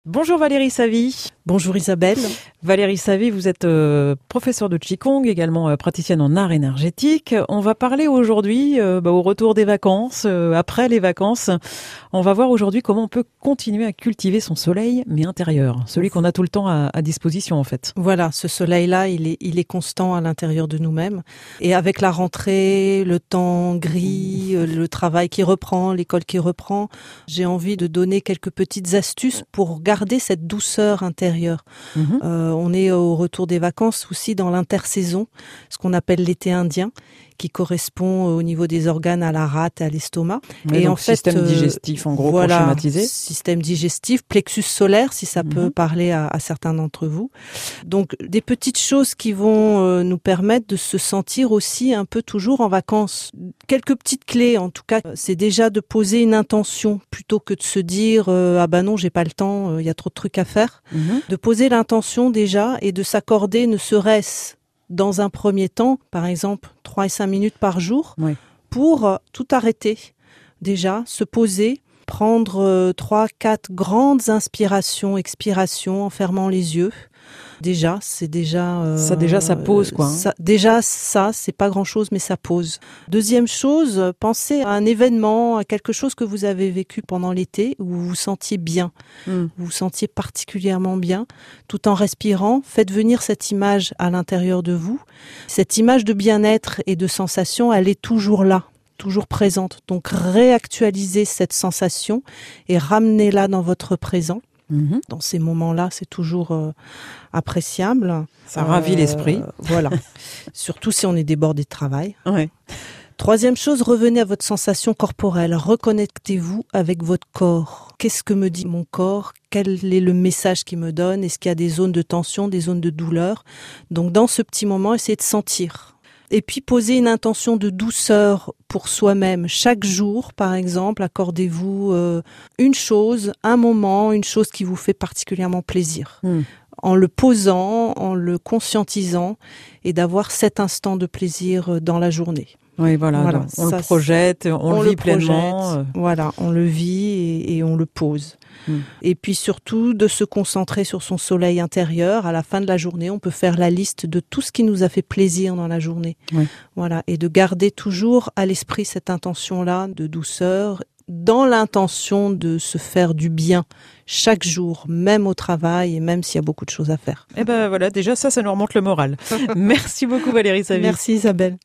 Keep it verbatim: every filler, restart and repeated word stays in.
Bonjour Valérie Savy. Bonjour Isabelle. Valérie Savy, vous êtes euh, professeure de Qigong, également euh, praticienne en art énergétique. On va parler aujourd'hui euh, bah, au retour des vacances, euh, après les vacances. On va voir aujourd'hui comment on peut continuer à cultiver son soleil, mais intérieur, celui qu'on a tout le temps à, à disposition en fait. Voilà, ce soleil-là, il est, il est constant à l'intérieur de nous-mêmes. Et avec la rentrée, le temps gris, euh, le travail qui reprend, l'école qui reprend, j'ai envie de donner quelques petites astuces pour garder cette douceur intérieure. Mmh. Euh, on est au retour des vacances aussi dans l'intersaison, ce qu'on appelle l'été indien, qui correspond au niveau des organes à la rate et à l'estomac. Et donc, en fait, système digestif, en gros, voilà, pour schématiser. Système digestif, plexus solaire, si ça mmh. peut parler à, à certains d'entre vous. Donc, des petites choses qui vont euh, nous permettre de se sentir aussi un peu toujours en vacances. Quelques petites clés, en tout cas, c'est déjà de poser une intention plutôt que de se dire euh, ah ben non, j'ai pas le temps, il euh, y a trop de trucs à faire. Mmh. De poser l'intention déjà et de s'accorder, ne serait-ce dans un premier temps, par exemple, trois et cinq minutes par jour, oui. pour euh, tout arrêter. Déjà, se poser, prendre trois, euh, quatre grandes inspirations, expirations en fermant les yeux. Déjà, c'est déjà... Euh, ça, déjà, ça pose, quoi. Hein. Ça, déjà, ça, c'est pas grand-chose, mais ça pose. Deuxième chose, pensez à un événement, à quelque chose que vous avez vécu pendant l'été, où vous vous sentiez bien, mm. vous vous sentiez particulièrement bien. Tout en respirant, faites venir cette image à l'intérieur de vous. Cette image de bien-être et de sensation, elle est toujours là, toujours présente. Donc, réactualisez cette sensation et ramenez-la dans votre présent. Mmh. Dans ces moments-là, c'est toujours euh, appréciable. Ça ravit euh, l'esprit. Voilà. Surtout si on est débordé de travail. Ouais. Troisième chose, revenez à votre sensation corporelle. Reconnectez-vous avec votre corps. Qu'est-ce que me dit mon corps ? Quel est le message qu'il me donne ? Est-ce qu'il y a des zones de tension, des zones de douleur ? Donc, dans ce petit moment, essayez de sentir. Et puis, posez une intention de douceur pour soi-même. Chaque jour, par exemple, accordez-vous euh, une chose, un moment, une chose qui vous fait particulièrement plaisir. Mm. En le posant, en le conscientisant, et d'avoir cet instant de plaisir dans la journée. Oui, voilà, voilà donc, on ça, le projette, on, on le vit projette, pleinement. Voilà, on le vit et, et on le pose. Mm. Et puis surtout, de se concentrer sur son soleil intérieur. À la fin de la journée, on peut faire la liste de tout ce qui nous a fait plaisir dans la journée. Oui. Voilà, et de garder toujours à l'esprit cette intention-là de douceur, dans l'intention de se faire du bien chaque jour, même au travail et même s'il y a beaucoup de choses à faire. Eh ben voilà, déjà ça, ça nous remonte le moral. Merci beaucoup Valérie Savy. Merci Isabelle.